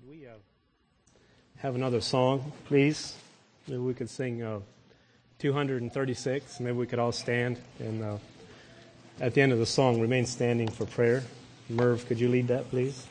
we have another song, please? Maybe we could sing 236. Maybe we could all stand and at the end of the song remain standing for prayer. Merv, could you lead that, please?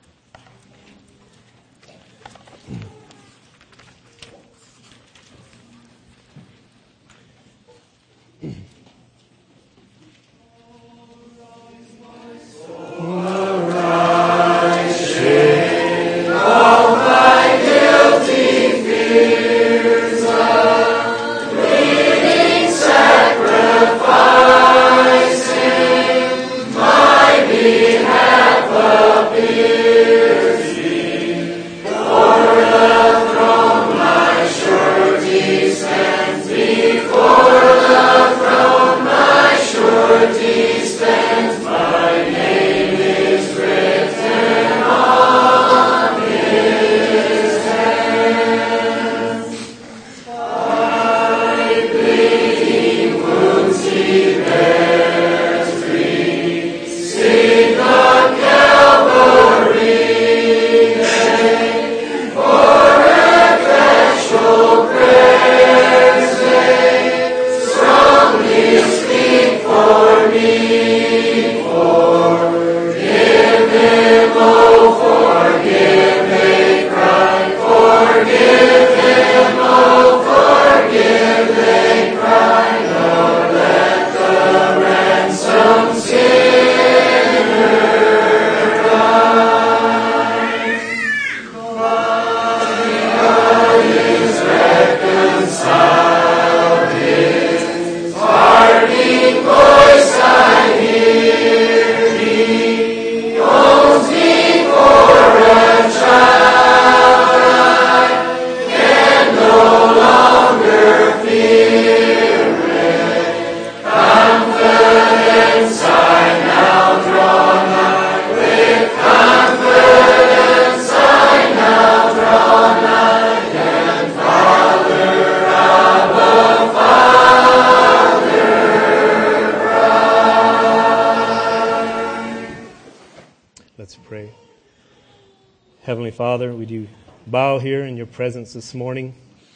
Heavenly Father, we do bow here in your presence this morning.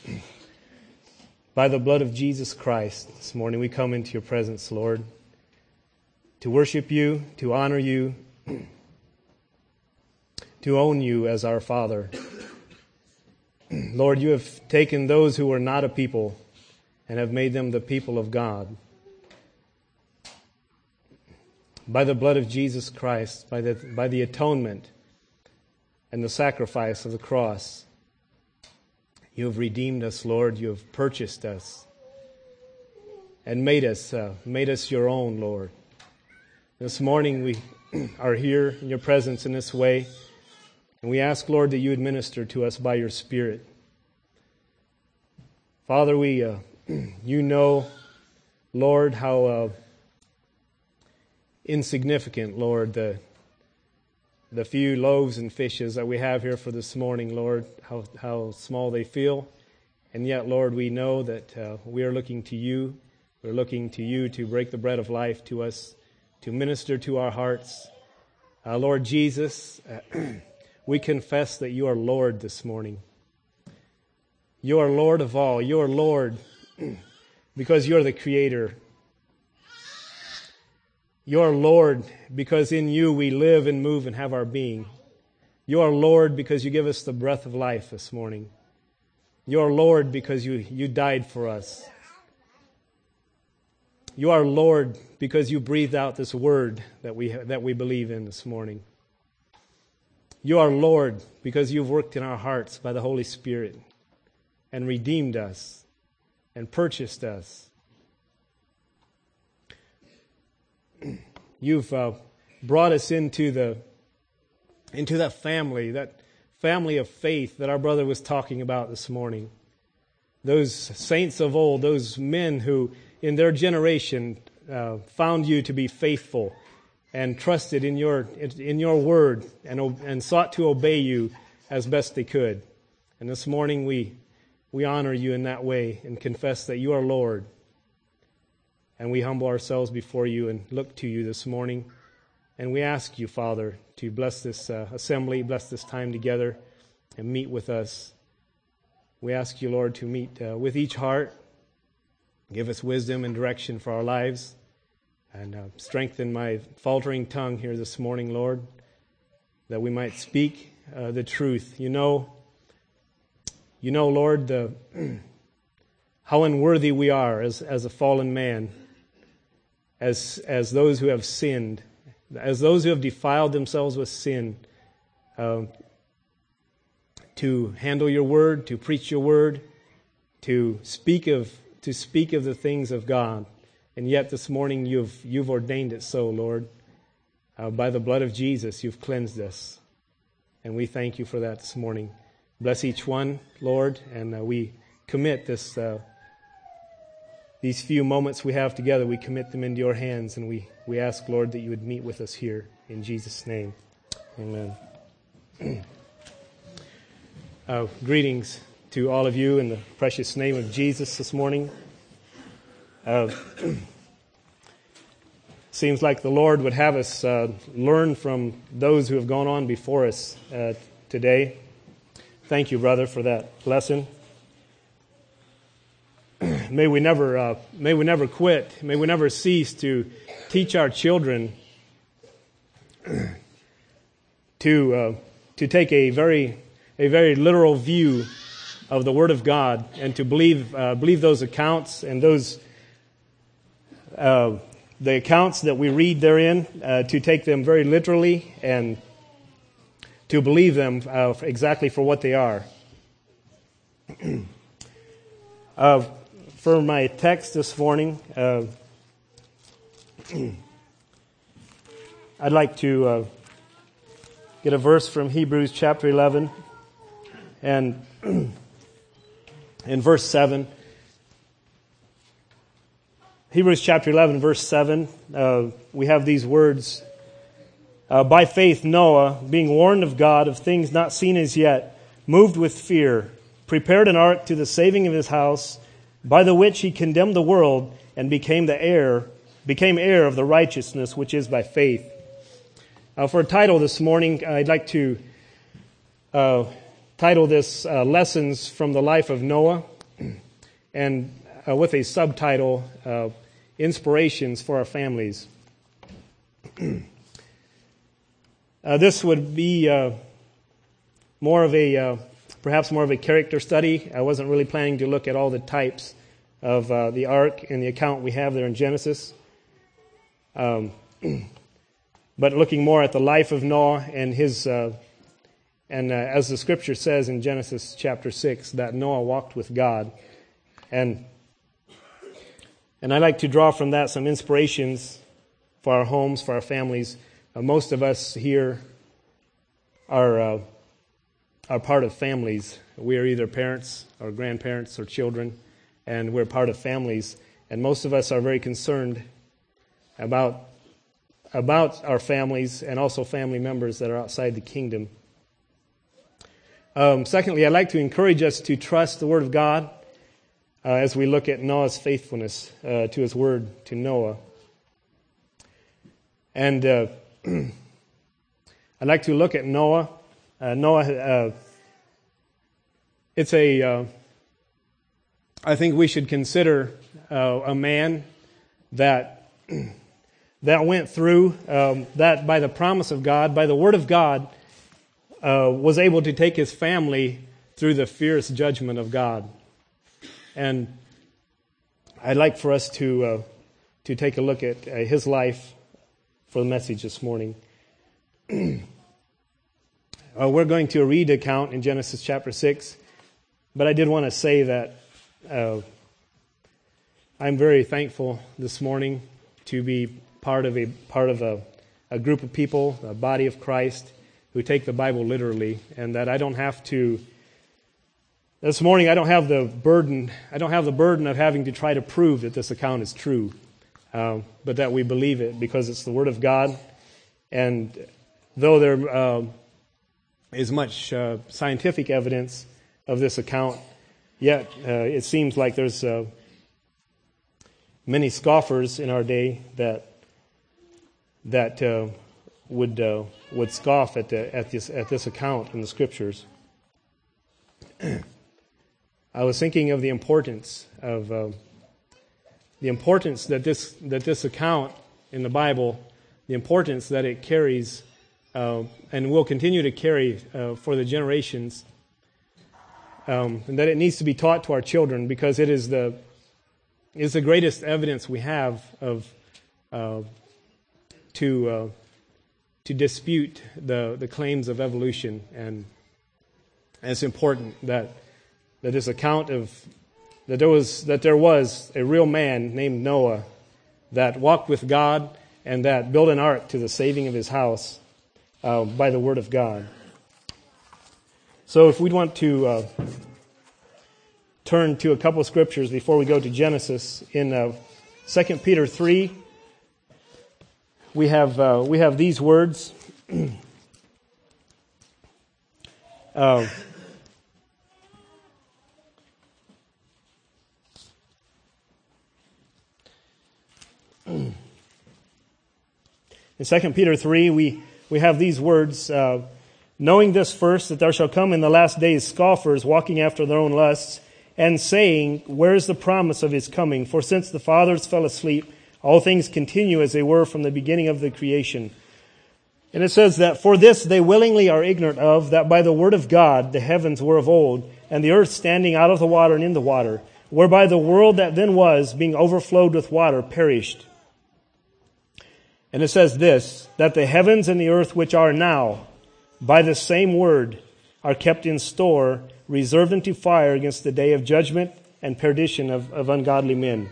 By the blood of Jesus Christ, this morning we come into your presence, Lord, to worship you, to honor you, to own you as our Father. Lord, you have taken those who were not a people and have made them the people of God. By the blood of Jesus Christ, by the atonement and the sacrifice of the cross, you have redeemed us, Lord. You have purchased us and made us your own, Lord. This morning we are here in your presence in this way, and we ask, Lord, that you administer to us by your Spirit. Father, you know, Lord, how insignificant, Lord, the few loaves and fishes that we have here for this morning, Lord, how small they feel. And yet, Lord, we know that we are looking to you. We're looking to you to break the bread of life to us, to minister to our hearts. Lord Jesus, we confess that you are Lord this morning. You are Lord of all. You are Lord because you are the Creator. You are Lord because in you we live and move and have our being. You are Lord because you give us the breath of life this morning. You are Lord because you died for us. You are Lord because you breathed out this word that we believe in this morning. You are Lord because you've worked in our hearts by the Holy Spirit and redeemed us and purchased us. You've brought us into that family of faith that our brother was talking about this morning. Those saints of old, those men who in their generation found you to be faithful and trusted in your word and sought to obey you as best they could. And this morning we honor you in that way and confess that you are Lord. And we humble ourselves before you and look to you this morning. And we ask you, Father, to bless this assembly, bless this time together. and meet with us. We ask you, Lord, to meet with each heart. Give us wisdom and direction for our lives. And strengthen my faltering tongue here this morning, Lord, that we might speak the truth. You know, Lord, how unworthy we are as a fallen man, as those who have sinned, as those who have defiled themselves with sin, to handle your word, to preach your word, to speak of the things of God. And yet this morning you've ordained it so, Lord. By the blood of Jesus, you've cleansed us. And we thank you for that this morning. Bless each one, Lord, and we commit these few moments we have together, we commit them into your hands, and we ask, Lord, that you would meet with us here. In Jesus' name, amen. Greetings to all of you in the precious name of Jesus this morning. Seems like the Lord would have us learn from those who have gone on before us today. Thank you, brother, for that lesson. May we never quit. May we never cease to teach our children to take a very literal view of the Word of God and to believe those accounts and those the accounts that we read therein, to take them very literally and to believe them exactly for what they are. For my text this morning, I'd like to get a verse from Hebrews chapter 11 and in verse 7. Hebrews chapter 11, verse 7, we have these words. By faith Noah, being warned of God of things not seen as yet, moved with fear, prepared an ark to the saving of his house, by the which he condemned the world and became heir of the righteousness which is by faith. For a title this morning, I'd like to title this Lessons from the Life of Noah, and with a subtitle, Inspirations for Our Families. This would be perhaps more of a character study. I wasn't really planning to look at all the types of the ark and the account we have there in Genesis, but looking more at the life of Noah and his, as the Scripture says in Genesis chapter 6, that Noah walked with God, and I'd like to draw from that some inspirations for our homes, for our families. Most of us here are part of families. We are either parents or grandparents or children, and we're part of families. And most of us are very concerned about our families and also family members that are outside the kingdom. Secondly, I'd like to encourage us to trust the Word of God as we look at Noah's faithfulness to his word to Noah. And I'd like to look at Noah. Noah, I think we should consider a man that went through, that by the promise of God, by the word of God, was able to take his family through the fierce judgment of God. And I'd like for us to take a look at his life for the message this morning. We're going to read the account in Genesis chapter 6, but I did want to say that I'm very thankful this morning to be part of a group of people, a body of Christ, who take the Bible literally, and that I don't have to. This morning, I don't have the burden of having to try to prove that this account is true, but that we believe it because it's the Word of God. And though there is much scientific evidence of this account, yet it seems like there's many scoffers in our day that would scoff at this account in the Scriptures. I was thinking of the importance that this account in the Bible, the importance that it carries and will continue to carry for the generations, and that it needs to be taught to our children, because it is the greatest evidence we have of to dispute the claims of evolution. And it's important that this account of that there was a real man named Noah that walked with God and that built an ark to the saving of his house by the word of God. So if we'd want to turn to a couple of scriptures before we go to Genesis, in 2 Peter 3, we have these words. In 2 Peter 3, we have these words, knowing this first, that there shall come in the last days scoffers, walking after their own lusts, and saying, where is the promise of his coming? For since the fathers fell asleep, all things continue as they were from the beginning of the creation. And it says that, for this they willingly are ignorant of, that by the word of God the heavens were of old, and the earth standing out of the water and in the water, whereby the world that then was, being overflowed with water, perished. And it says this, that the heavens and the earth which are now, by the same word, are kept in store, reserved unto fire against the day of judgment and perdition of ungodly men.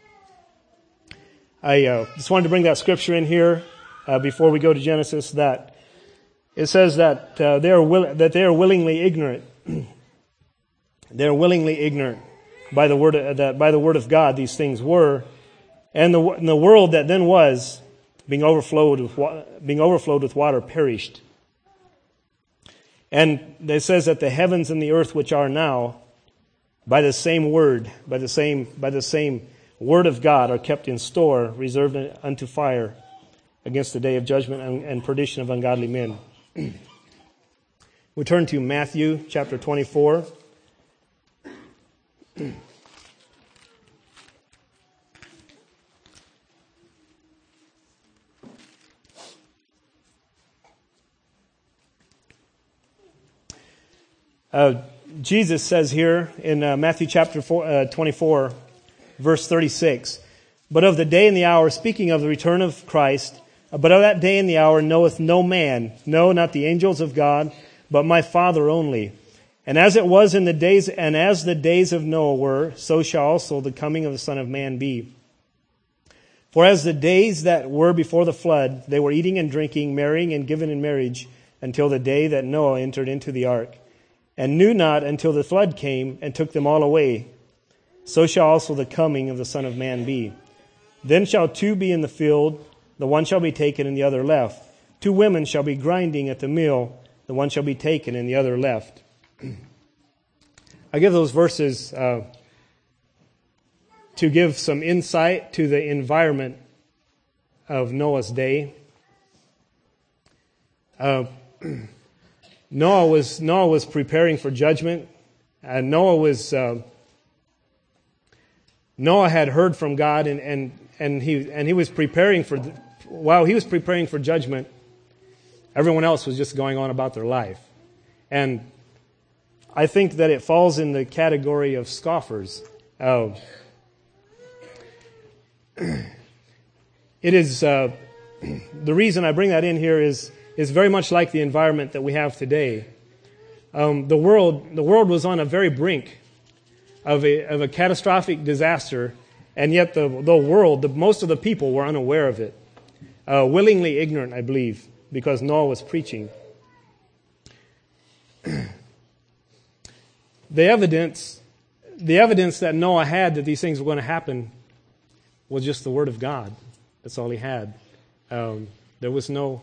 I just wanted to bring that scripture in here before we go to Genesis. That it says that they are willingly ignorant. They are willingly ignorant by the word of God. These things were, and the world that then was, being overflowed with water, perished. And it says that the heavens and the earth which are now, by the same word, by the same word of God, are kept in store, reserved unto fire against the day of judgment and perdition of ungodly men. We turn to Matthew chapter 24. Jesus says here in Matthew chapter 24, verse 36, but of the day and the hour, speaking of the return of Christ, but of that day and the hour knoweth no man, no, not the angels of God, but my Father only. And as it was in the days, and as the days of Noah were, so shall also the coming of the Son of Man be. For as the days that were before the flood, they were eating and drinking, marrying and given in marriage, until the day that Noah entered into the ark, and knew not until the flood came and took them all away. So shall also the coming of the Son of Man be. Then shall two be in the field, the one shall be taken and the other left. Two women shall be grinding at the mill, the one shall be taken and the other left. I give those verses to give some insight to the environment of Noah's day. Noah was preparing for judgment, and Noah had heard from God, and he was preparing for. While he was preparing for judgment, everyone else was just going on about their life, and I think that it falls in the category of scoffers. It is the reason I bring that in here is very much like the environment that we have today. The world was on a very brink of a catastrophic disaster, and yet the world, most of the people were unaware of it, willingly ignorant, I believe, because Noah was preaching. The evidence that Noah had that these things were going to happen was just the word of God. That's all he had. There was no.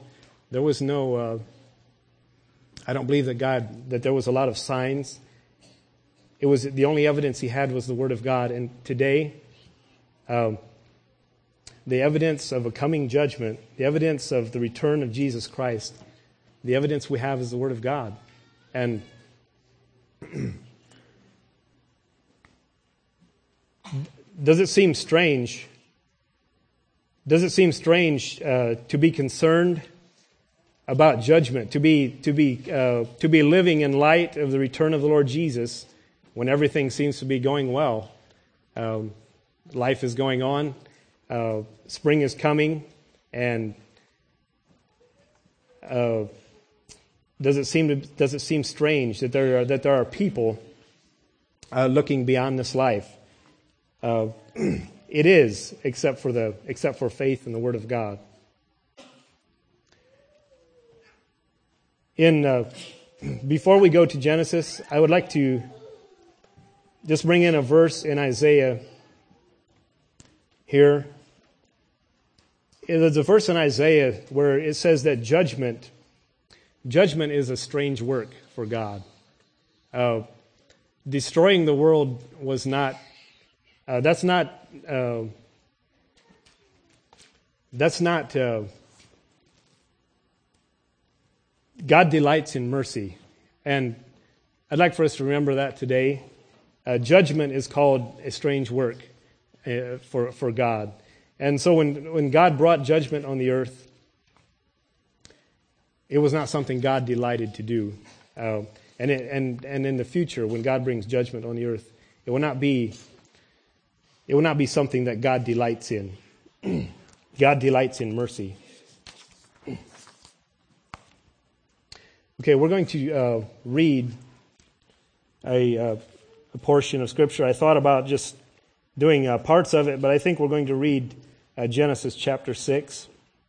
I don't believe that there was a lot of signs. It was the only evidence he had was the word of God. And today, the evidence of a coming judgment, the evidence of the return of Jesus Christ, the evidence we have is the word of God. And Does it seem strange? Does it seem strange to be concerned about judgment, to be living in light of the return of the Lord Jesus when everything seems to be going well? Life is going on. Spring is coming, and does it seem strange that there are people looking beyond this life? It is, except for faith in the Word of God. Before we go to Genesis, I would like to just bring in a verse in Isaiah here. There's a verse in Isaiah where it says that judgment is a strange work for God. Destroying the world was not. That's not. God delights in mercy, and I'd like for us to remember that today. Judgment is called a strange work for God, and so when God brought judgment on the earth, it was not something God delighted to do. And in the future, when God brings judgment on the earth, it will not be something that God delights in. God delights in mercy. Okay, we're going to read a portion of Scripture. I thought about just doing parts of it, but I think we're going to read Genesis chapter 6.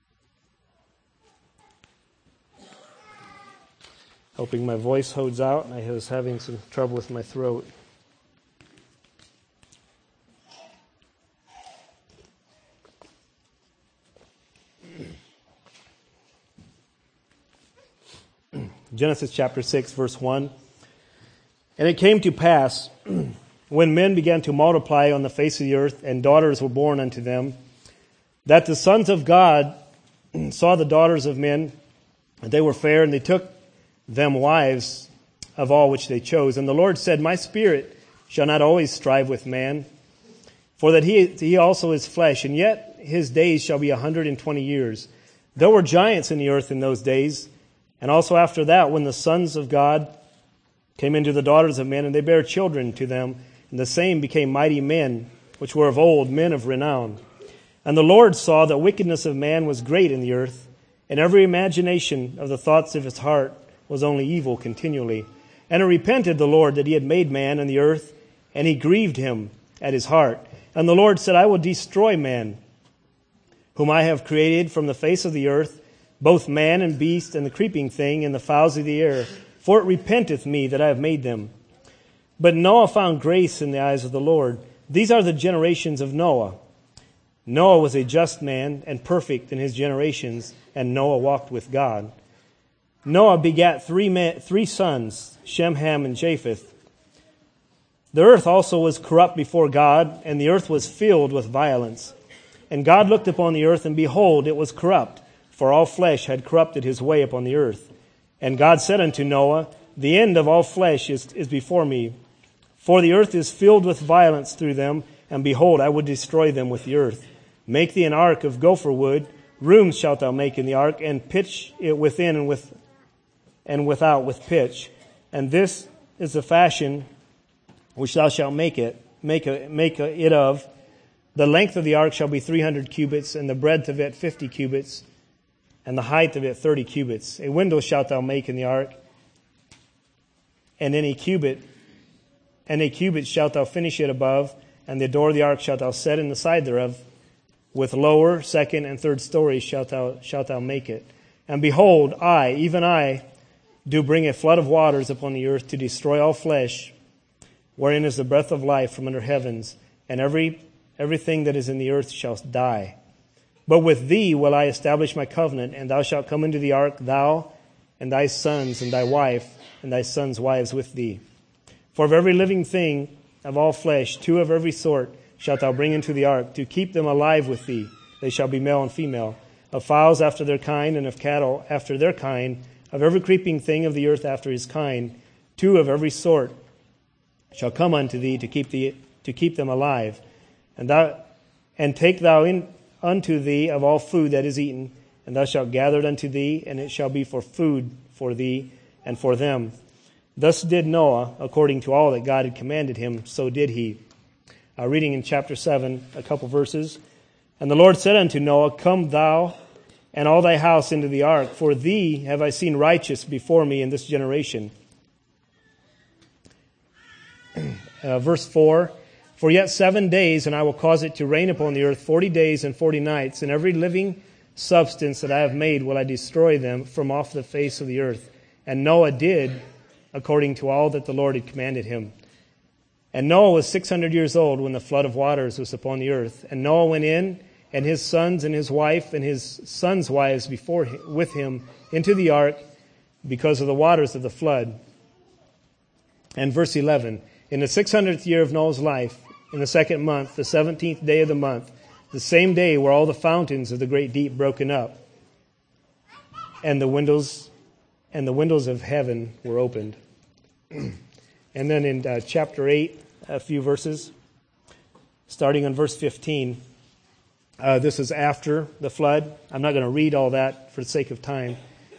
Hoping my voice holds out. I was having some trouble with my throat. Genesis chapter 6, verse 1. And it came to pass, when men began to multiply on the face of the earth, and daughters were born unto them, that the sons of God saw the daughters of men, and they were fair, and they took them wives of all which they chose. And the Lord said, My spirit shall not always strive with man, for that he also is flesh, and yet his days shall be 120 years. There were giants in the earth in those days, and also after that, when the sons of God came into the daughters of men, and they bare children to them, and the same became mighty men, which were of old, men of renown. And the Lord saw that wickedness of man was great in the earth, and every imagination of the thoughts of his heart was only evil continually. And it repented the Lord that he had made man and the earth, and he grieved him at his heart. And the Lord said, I will destroy man, whom I have created from the face of the earth, both man and beast, and the creeping thing, and the fowls of the air. For it repenteth me that I have made them. But Noah found grace in the eyes of the Lord. These are the generations of Noah. Noah was a just man and perfect in his generations, and Noah walked with God. Noah begat three sons, Shem, Ham, and Japheth. The earth also was corrupt before God, and the earth was filled with violence. And God looked upon the earth, and behold, it was corrupt, for all flesh had corrupted his way upon the earth. And God said unto Noah, The end of all flesh is before me, for the earth is filled with violence through them, and behold, I would destroy them with the earth. Make thee an ark of gopher wood, rooms shalt thou make in the ark, and pitch it within and without with pitch. And this is the fashion which thou shalt make it of. The length of the ark shall be 300 cubits, and the breadth of it 50 cubits, and the height of it 30 cubits. A window shalt thou make in the ark, and a cubit shalt thou finish it above, and the door of the ark shalt thou set in the side thereof. With lower, second, and third stories shalt thou make it. And behold, I, even I, do bring a flood of waters upon the earth to destroy all flesh, wherein is the breath of life from under heavens, and everything that is in the earth shall die. But with thee will I establish my covenant, and thou shalt come into the ark, thou and thy sons and thy wife and thy sons' wives with thee. For of every living thing of all flesh, 2 of every sort shalt thou bring into the ark, to keep them alive with thee. They shall be male and female, of fowls after their kind, and of cattle after their kind, of every creeping thing of the earth after his kind. 2 of every sort shall come unto thee to keep them alive. And take thou in unto thee of all food that is eaten, and thou shalt gather it unto thee, and it shall be for food for thee and for them. Thus did Noah, according to all that God had commanded him, so did he. Reading in chapter 7, a couple verses. And the Lord said unto Noah, Come thou and all thy house into the ark, for thee have I seen righteous before me in this generation. Verse 4, For yet 7 days, and I will cause it to rain upon the earth 40 days and 40 nights, and every living substance that I have made will I destroy them from off the face of the earth. And Noah did according to all that the Lord had commanded him. And Noah was 600 years old when the flood of waters was upon the earth. And Noah went in, and his sons and his wife and his sons' wives with him into the ark because of the waters of the flood. And verse 11, In the 600th year of Noah's life, in the 2nd month, the 17th day of the month, the same day were all the fountains of the great deep broken up, and the windows of heaven were opened. And then in chapter 8, a few verses, starting on verse 15. This is after the flood. I'm not going to read all that for the sake of time.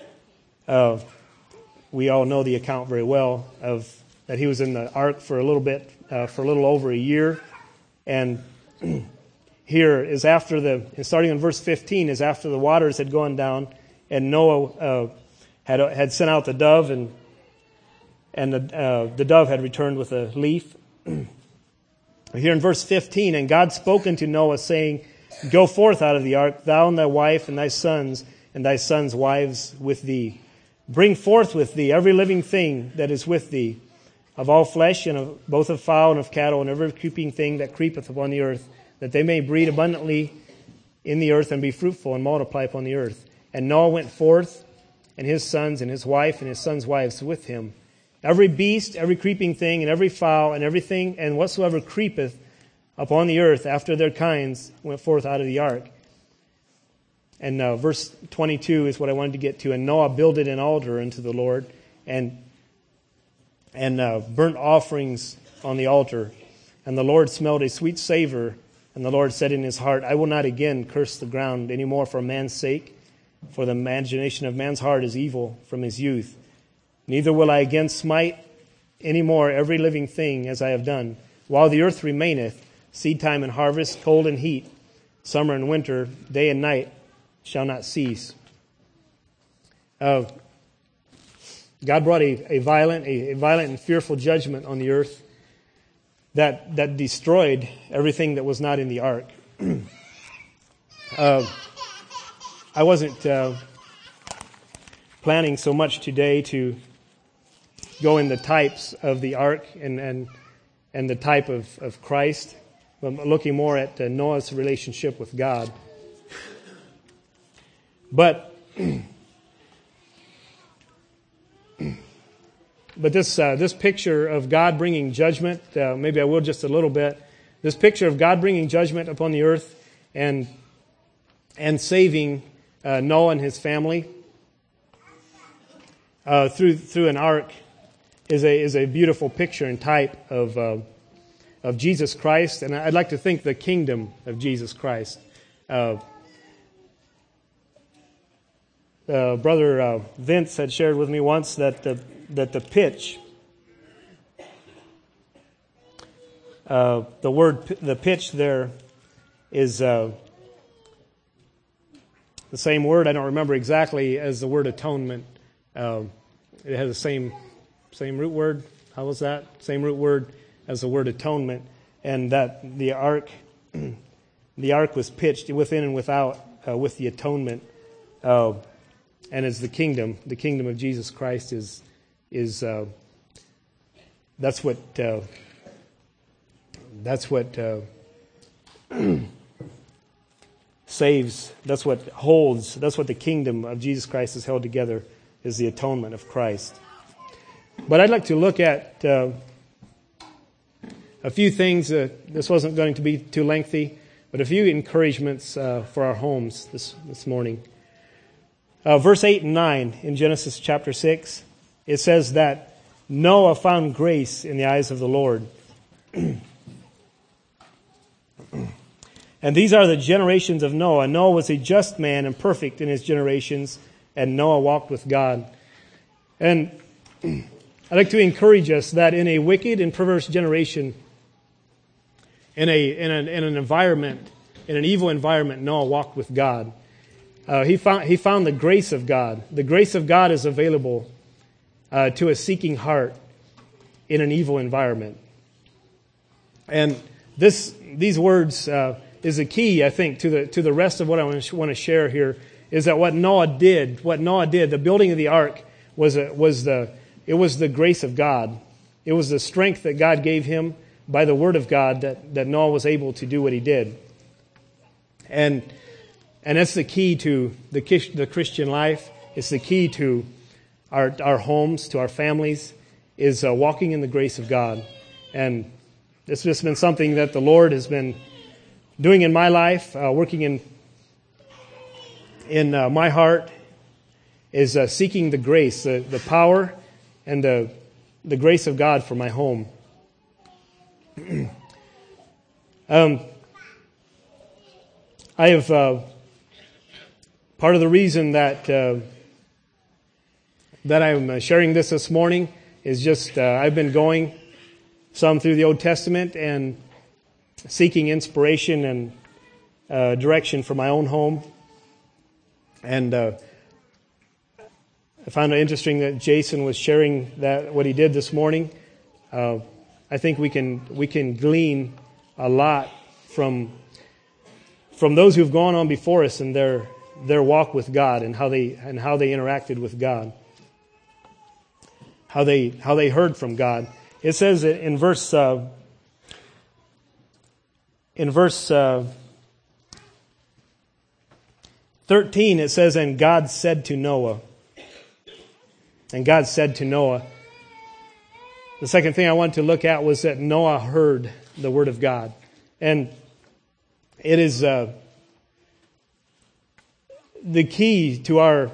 We all know the account very well of that he was in the ark for a little bit, for a little over a year. And here is starting on verse 15, is after the waters had gone down, and Noah had sent out the dove, and the dove had returned with a leaf. Here in verse 15, And God spoke unto Noah, saying, Go forth out of the ark, thou and thy wife and thy sons wives with thee. Bring forth with thee every living thing that is with thee, of all flesh, and of both of fowl and of cattle, and every creeping thing that creepeth upon the earth, that they may breed abundantly in the earth, and be fruitful, and multiply upon the earth. And Noah went forth, and his sons and his wife and his sons' wives with him. Every beast, every creeping thing, and every fowl, and everything, and whatsoever creepeth upon the earth after their kinds went forth out of the ark. And verse 22 is what I wanted to get to. And Noah builded an altar unto the Lord, and burnt offerings on the altar. And the Lord smelled a sweet savor. And the Lord said in his heart, I will not again curse the ground any more for man's sake, for the imagination of man's heart is evil from his youth. Neither will I again smite any more every living thing as I have done. While the earth remaineth, seed time and harvest, cold and heat, summer and winter, day and night shall not cease. God brought a violent and fearful judgment on the earth that destroyed everything that was not in the ark. I wasn't planning so much today to go in the types of the ark and the type of Christ. I'm looking more at Noah's relationship with God. But this picture of God bringing judgment, maybe I will just a little bit. This picture of God bringing judgment upon the earth and saving Noah and his family through an ark is a beautiful picture and type of Jesus Christ, and I'd like to think the kingdom of Jesus Christ. Brother Vince had shared with me once that the pitch, the pitch there is the same word. I don't remember exactly as the word atonement. It has the same root word. How was that? Same root word as the word atonement, and that the ark was pitched within and without with the atonement. And as the kingdom of Jesus Christ is that's what saves. That's what holds. That's what the kingdom of Jesus Christ is held together, is the atonement of Christ. But I'd like to look at a few things. This wasn't going to be too lengthy, but a few encouragements for our homes this morning. Verse 8 and 9 in Genesis chapter 6, it says that Noah found grace in the eyes of the Lord. And these are the generations of Noah. Noah was a just man and perfect in his generations, and Noah walked with God. And I'd like to encourage us that in a wicked and perverse generation, in an environment, in an evil environment, Noah walked with God. He found the grace of God. The grace of God is available to a seeking heart in an evil environment. And these words is the key, I think, to the rest of what I want to share here. Is that what Noah did? The building of the ark was the grace of God. It was the strength that God gave him by the word of God that Noah was able to do what he did. And that's the key to the Christian life. It's the key to our homes, to our families, is walking in the grace of God. And it's just been something that the Lord has been doing in my life, working in my heart, is seeking the grace, the power, and the grace of God for my home. I have part of the reason that I'm sharing this morning is just I've been going some through the Old Testament and seeking inspiration and direction for my own home. And I found it interesting that Jason was sharing what he did this morning. I think we can glean a lot from those who've gone on before us and their walk with God and how they interacted with God, how they heard from God. It says in verse 13, it says, "And God said to Noah." And God said to Noah. The second thing I wanted to look at was that Noah heard the word of God. And it is the key to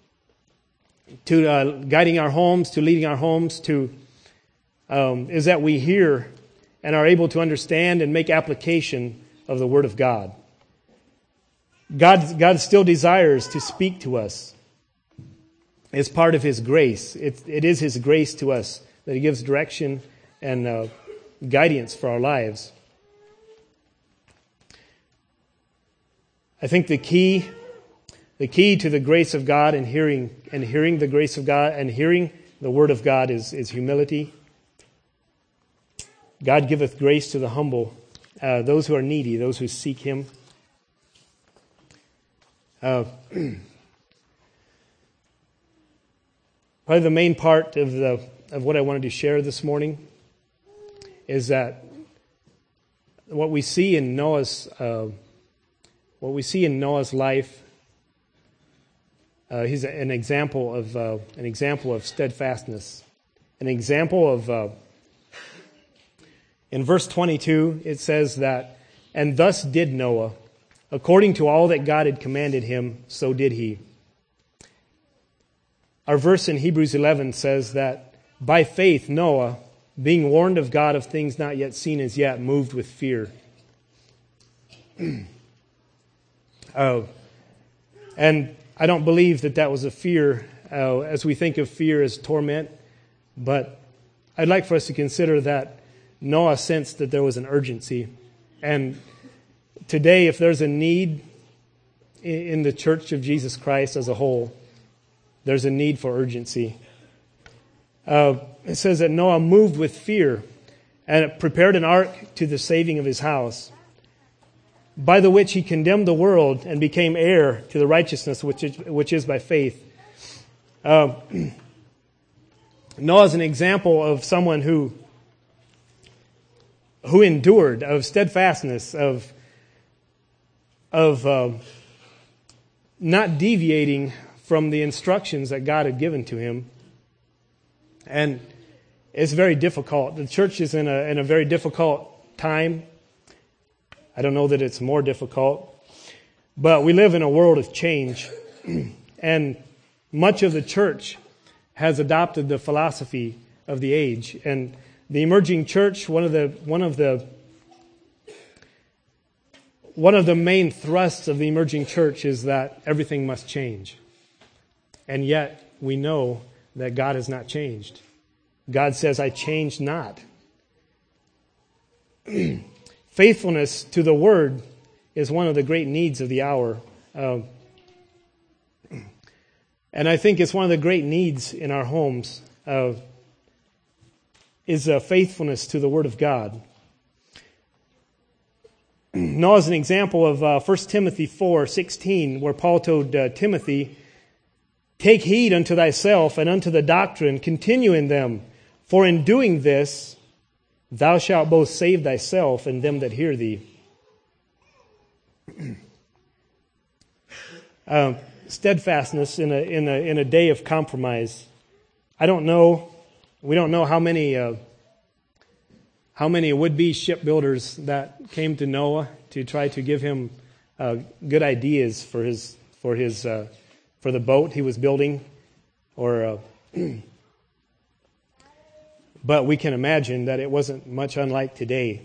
guiding our homes, to leading our homes, is that we hear and are able to understand and make application of the word of God. God still desires to speak to us. It's part of His grace. It is His grace to us that He gives direction and guidance for our lives. I think the key to the grace of God and hearing the grace of God and hearing the word of God is humility. God giveth grace to the humble, those who are needy, those who seek Him. Probably the main part of what I wanted to share this morning is that what we see in Noah's life. He's an example of steadfastness, an example of. In verse 22, it says that, "And thus did Noah, according to all that God had commanded him, so did he." Our verse in Hebrews 11 says that by faith Noah, being warned of God of things not yet seen as yet, moved with fear. And I don't believe that was a fear as we think of fear as torment, but I'd like for us to consider that Noah sensed that there was an urgency. And today, if there's a need in the Church of Jesus Christ as a whole, there's a need for urgency. It says that Noah moved with fear and prepared an ark to the saving of his house, by the which he condemned the world and became heir to the righteousness which is by faith. Noah is an example of someone who endured, of steadfastness, of not deviating from the instructions that God had given to him. And it's very difficult. The church is in a very difficult time. I don't know that it's more difficult, but we live in a world of change, and much of the church has adopted the philosophy of the age. And the emerging church, one of the one of the main thrusts of the emerging church is that everything must change. And yet, we know that God has not changed. God says, I change not. Faithfulness to the Word is one of the great needs of the hour. And I think it's one of the great needs in our homes is faithfulness to the Word of God. Noah is an example of 1 Timothy 4:16, where Paul told Timothy, take heed unto thyself and unto the doctrine, continue in them, for in doing this thou shalt both save thyself and them that hear thee. Steadfastness in a day of compromise. We don't know how many would-be shipbuilders that came to Noah to try to give him good ideas for the boat he was building, but we can imagine that it wasn't much unlike today.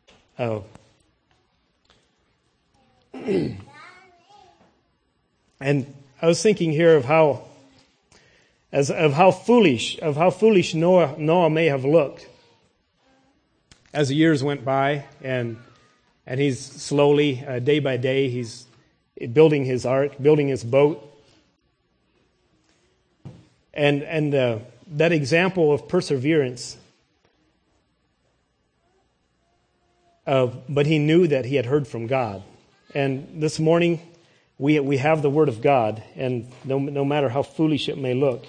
And I was thinking here of how foolish Noah may have looked as the years went by, and he's slowly, day by day, he's building his ark, building his boat, and that example of perseverance. But he knew that he had heard from God, and this morning we have the Word of God, and no matter how foolish it may look.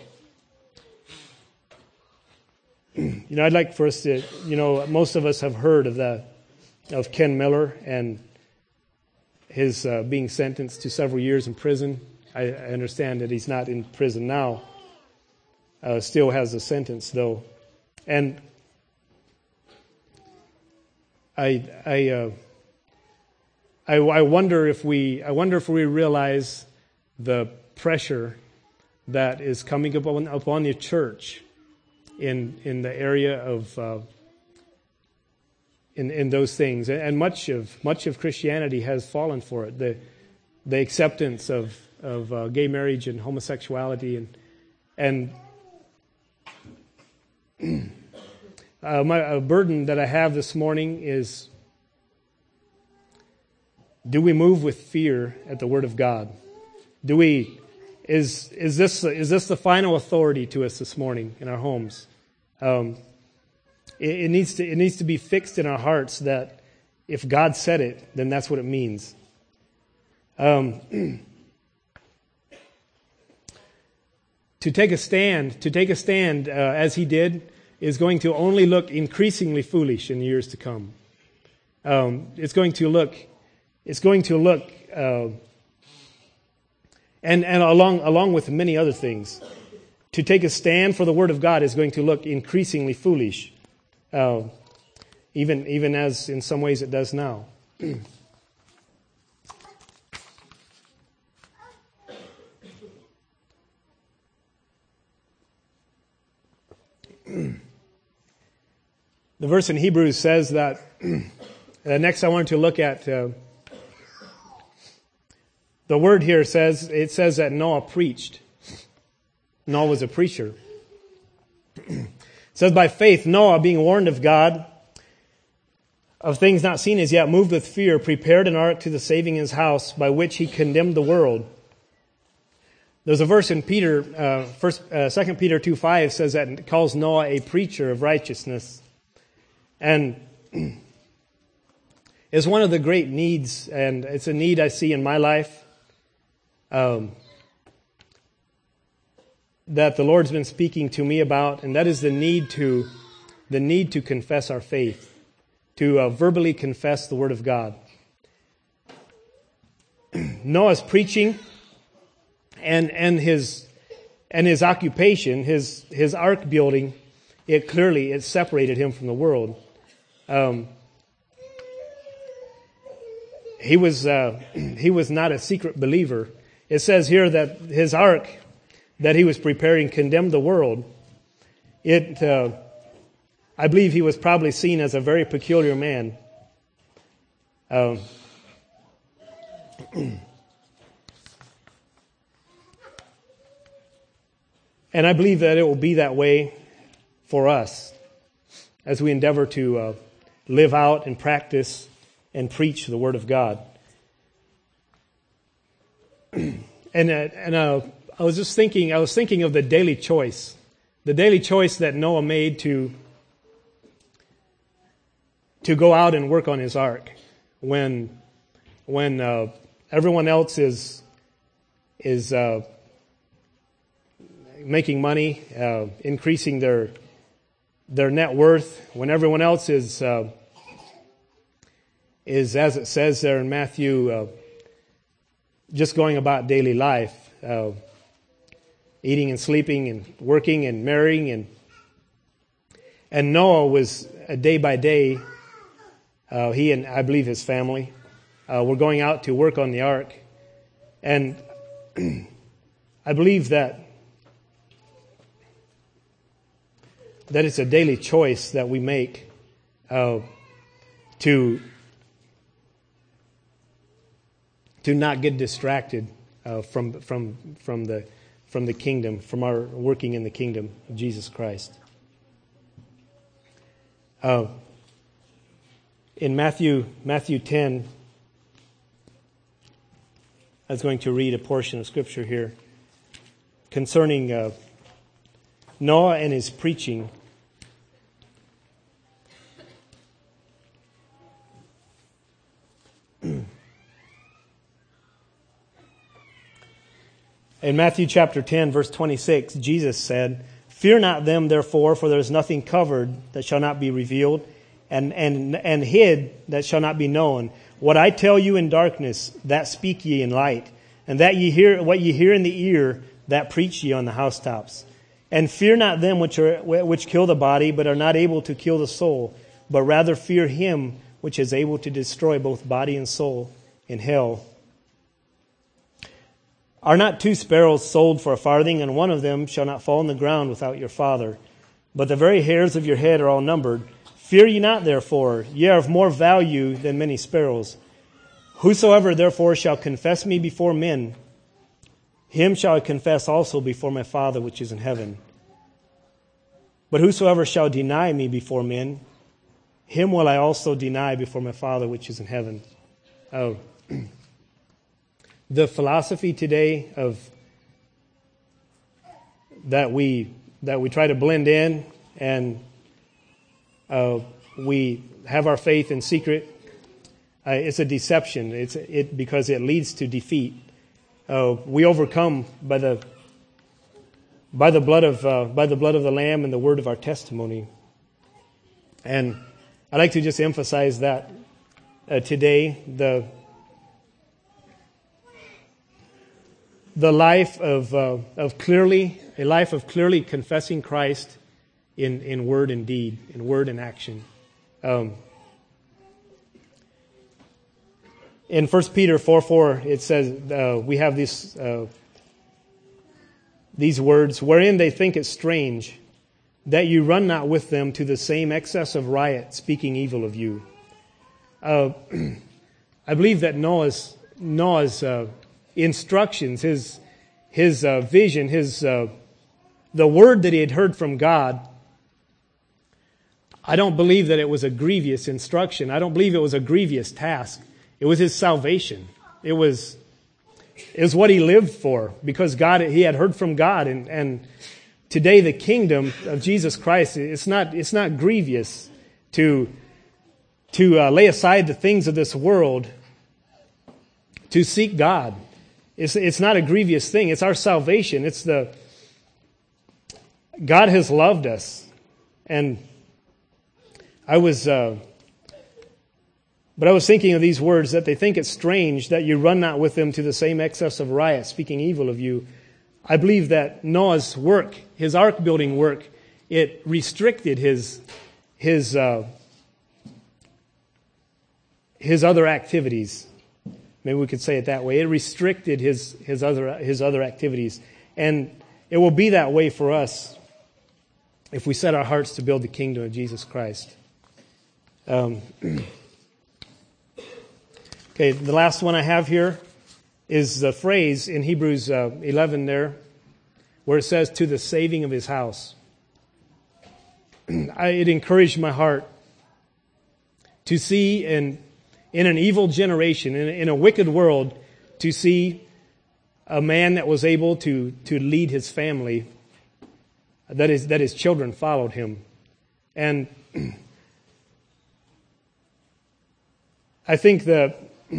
I'd like for us to, most of us have heard of Ken Miller and his being sentenced to several years in prison. I understand that he's not in prison now. Still has a sentence though, and I wonder if we realize the pressure that is coming upon the church in the area of in those things, and much of Christianity has fallen for it. The acceptance of gay marriage and homosexuality, and a burden that I have this morning is: do we move with fear at the Word of God? Is this the final authority to us this morning in our homes? It needs to be fixed in our hearts that if God said it, then that's what it means. To take a stand as he did is going to only look increasingly foolish in the years to come. It's going to look, and along with many other things, to take a stand for the Word of God is going to look increasingly foolish, even as in some ways it does now. The verse in Hebrews says that, next I wanted to look at, the word here says that Noah preached. Noah was a preacher. It says, by faith, Noah, being warned of God, of things not seen as yet, moved with fear, prepared an ark to the saving his house, by which he condemned the world. There's a verse in Peter, 2 Peter 2:5 says that it calls Noah a preacher of righteousness. And it's one of the great needs, and it's a need I see in my life, that the Lord's been speaking to me about, and that is the need to confess our faith, to verbally confess the Word of God. Noah's preaching and his occupation, his ark building, it separated him from the world. He was not a secret believer. It says here that his ark that he was preparing condemned the world. I believe he was probably seen as a very peculiar man. And I believe that it will be that way for us as we endeavor to live out and practice and preach the Word of God. And I was thinking of the daily choice that Noah made to go out and work on his ark when everyone else is making money, increasing their net worth, when everyone else is as it says there in Matthew, just going about daily life, eating and sleeping and working and marrying, and Noah was day by day. He and I believe his family were going out to work on the ark, and I believe that it's a daily choice that we make to not get distracted from the kingdom, from our working in the kingdom of Jesus Christ. In Matthew 10, I was going to read a portion of Scripture here concerning Noah and his preaching. In Matthew chapter 10, verse 26, Jesus said, "Fear not them, therefore, for there is nothing covered that shall not be revealed, and hid that shall not be known. What I tell you in darkness, that speak ye in light, and that ye hear what ye hear in the ear, that preach ye on the housetops. And fear not them which kill the body, but are not able to kill the soul, but rather fear him which is able to destroy both body and soul in hell. Are not 2 sparrows sold for a farthing, and one of them shall not fall on the ground without your Father? But the very hairs of your head are all numbered. Fear ye not, therefore, ye are of more value than many sparrows. Whosoever therefore shall confess me before men, him shall I confess also before my Father which is in heaven. But whosoever shall deny me before men, him will I also deny before my Father which is in heaven." Oh. The philosophy today of that we try to blend in, and we have our faith in secret. It's a deception. Because it leads to defeat. We overcome by the blood of the Lamb and the word of our testimony. And I'd like to just emphasize that today the life of clearly confessing Christ in word and deed, in word and action. In 1 Peter 4:4, it says we have these words, "Wherein they think it strange that you run not with them to the same excess of riot, speaking evil of you." I believe that Noah's instructions, his vision, the word that he had heard from God, I don't believe that it was a grievous instruction. I don't believe it was a grievous task. It was his salvation. It was what he lived for, because he had heard from God, and today the kingdom of Jesus Christ, it's not grievous to lay aside the things of this world to seek God. It's not a grievous thing. It's our salvation. God has loved us. And I was thinking of these words, that they think it strange that you run not with them to the same excess of riot, speaking evil of you. I believe that Noah's work, his ark building work, it restricted his other activities. Maybe we could say it that way. It restricted his other activities. And it will be that way for us if we set our hearts to build the kingdom of Jesus Christ. Okay, the last one I have here is the phrase in Hebrews 11 there, where it says, to the saving of his house. It encouraged my heart to see in an evil generation, in a wicked world, to see a man that was able to lead his family, that his children followed him. And I think the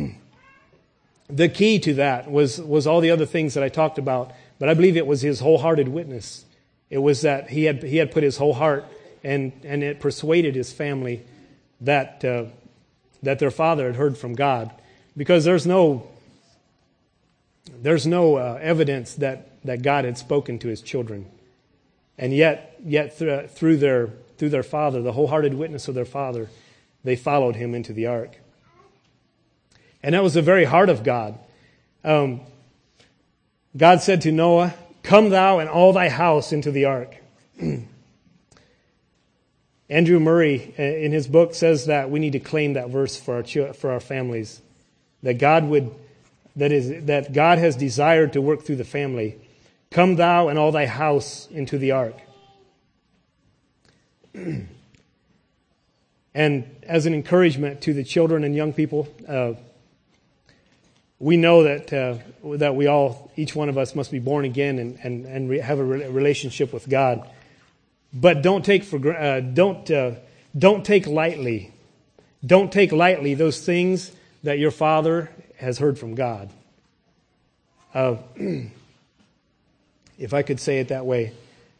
key to that was all the other things that I talked about, but I believe it was his wholehearted witness. It was that he had put his whole heart, and it persuaded his family that their father had heard from God, because there's no evidence that God had spoken to his children, and yet through their father, the wholehearted witness of their father, they followed him into the ark. And that was the very heart of God. God said to Noah, "Come thou and all thy house into the ark." Andrew Murray, in his book, says that we need to claim that verse for our families, that God has desired to work through the family. Come thou and all thy house into the ark. And as an encouragement to the children and young people, we know that we all, each one of us, must be born again and have a relationship with God. But don't take lightly those things that your father has heard from God. If I could say it that way.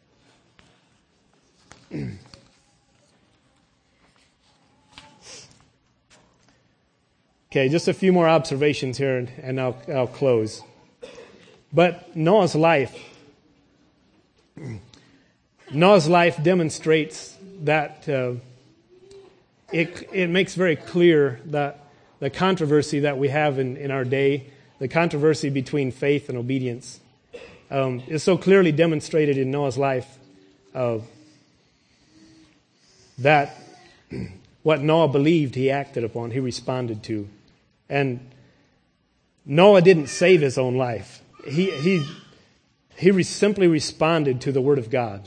Okay, just a few more observations here, and I'll close. But Noah's life demonstrates that it makes very clear that the controversy that we have in our day, the controversy between faith and obedience, is so clearly demonstrated in Noah's life, that what Noah believed, he acted upon, he responded to. And Noah didn't save his own life. He simply responded to the Word of God.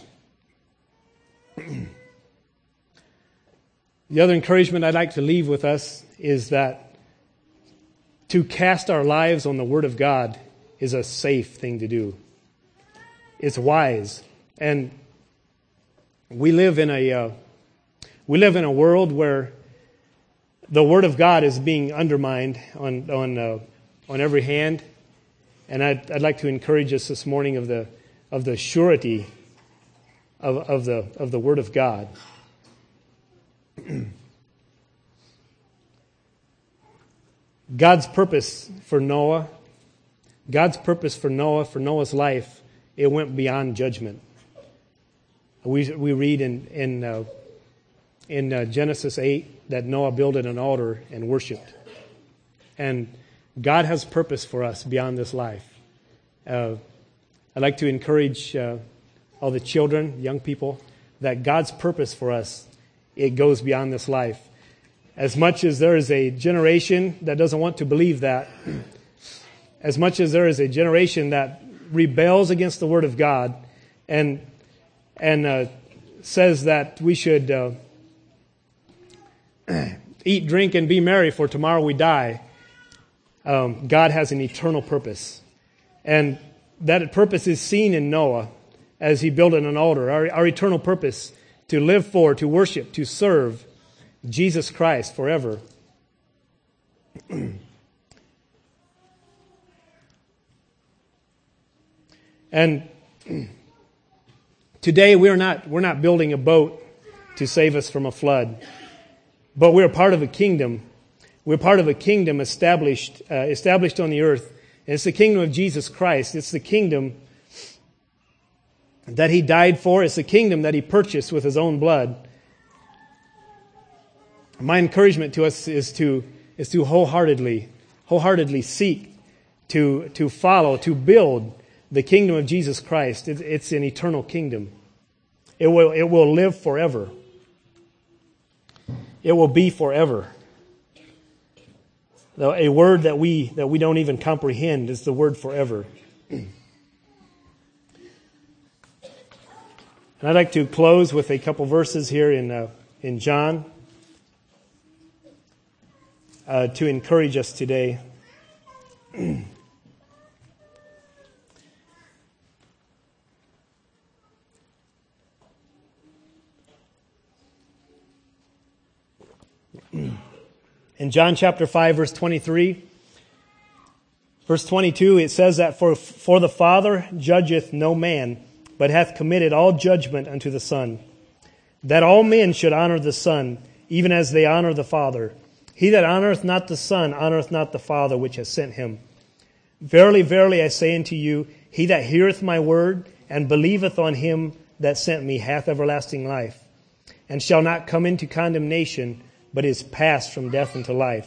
The other encouragement I'd like to leave with us is that to cast our lives on the Word of God is a safe thing to do. It's wise. And we live in a world where the Word of God is being undermined on every hand, and I'd like to encourage us this morning of the surety of the Word of God. God's purpose for Noah's life, it went beyond judgment. We read in Genesis 8 that Noah built an altar and worshipped. And God has purpose for us beyond this life. I'd like to encourage all the children, young people, that God's purpose for us, it goes beyond this life. As much as there is a generation that doesn't want to believe that, as much as there is a generation that rebels against the Word of God and says that we should eat, drink, and be merry, for tomorrow we die, God has an eternal purpose. And that purpose is seen in Noah as he built an altar. Our eternal purpose to live for, to worship, to serve Jesus Christ forever. And today we're not building a boat to save us from a flood, but we're part of a kingdom. We're part of a kingdom established on the earth. And it's the kingdom of Jesus Christ. It's the kingdom that He died for. It's the kingdom that He purchased with His own blood. My encouragement to us is to wholeheartedly seek to follow, to build the kingdom of Jesus Christ. It's an eternal kingdom. It will live forever. It will be forever. a word that we don't even comprehend is the word forever. And I'd like to close with a couple verses here in John to encourage us today. In John chapter 5, verse 23, verse 22, it says that for the Father judgeth no man, but hath committed all judgment unto the Son, that all men should honor the Son, even as they honor the Father. He that honoreth not the Son honoreth not the Father which hath sent him. Verily, verily, I say unto you, he that heareth my word, and believeth on him that sent me, hath everlasting life, and shall not come into condemnation, but is passed from death unto life.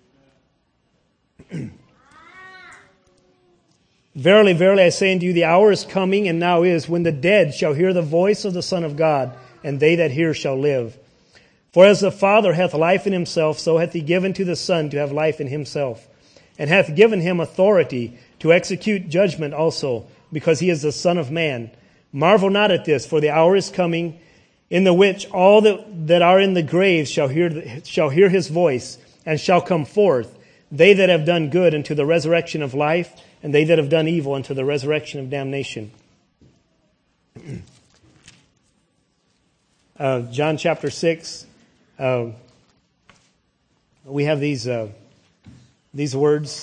Verily, verily, I say unto you, the hour is coming, and now is, when the dead shall hear the voice of the Son of God, and they that hear shall live. For as the Father hath life in himself, so hath he given to the Son to have life in himself, and hath given him authority to execute judgment also, because he is the Son of Man. Marvel not at this, for the hour is coming, in the which all that are in the graves shall hear his voice, and shall come forth, they that have done good unto the resurrection of life, and they that have done evil unto the resurrection of damnation. John chapter 6, we have these words.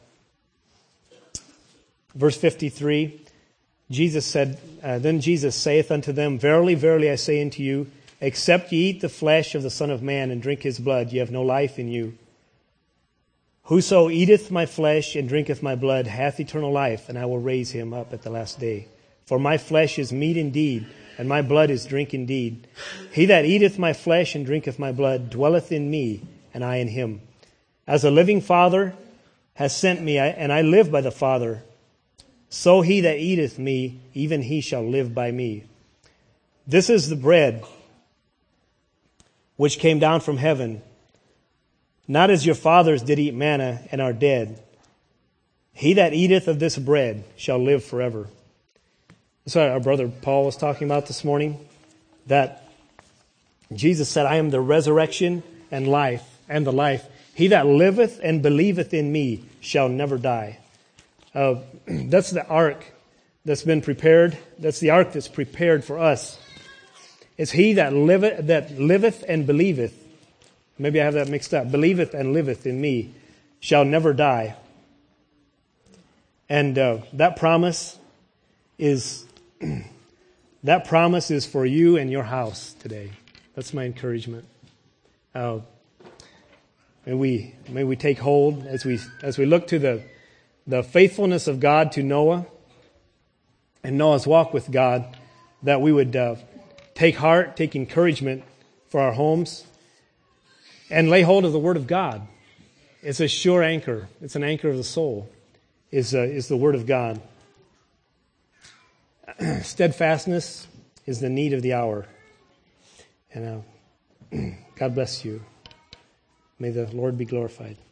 Verse 53, Jesus said, Then Jesus saith unto them, Verily, verily, I say unto you, except ye eat the flesh of the Son of Man and drink his blood, ye have no life in you. Whoso eateth my flesh and drinketh my blood hath eternal life, and I will raise him up at the last day. For my flesh is meat indeed, and my blood is drink indeed. He that eateth my flesh and drinketh my blood dwelleth in me, and I in him. As the living Father has sent me, and I live by the Father, so he that eateth me, even he shall live by me. This is the bread which came down from heaven, not as your fathers did eat manna and are dead. He that eateth of this bread shall live forever. That's what our brother Paul was talking about this morning, that Jesus said, I am the resurrection and life, and the life. He that liveth and believeth in me shall never die. That's the ark that's been prepared. That's the ark that's prepared for us. It's he that liveth and believeth. Maybe I have that mixed up. Believeth and liveth in me shall never die. And that promise is for you and your house today. That's my encouragement. May we take hold as we look to the faithfulness of God to Noah and Noah's walk with God, that we would take heart, take encouragement for our homes, and lay hold of the Word of God. It's a sure anchor. It's an anchor of the soul, is the Word of God. Steadfastness is the need of the hour. And God bless you. May the Lord be glorified.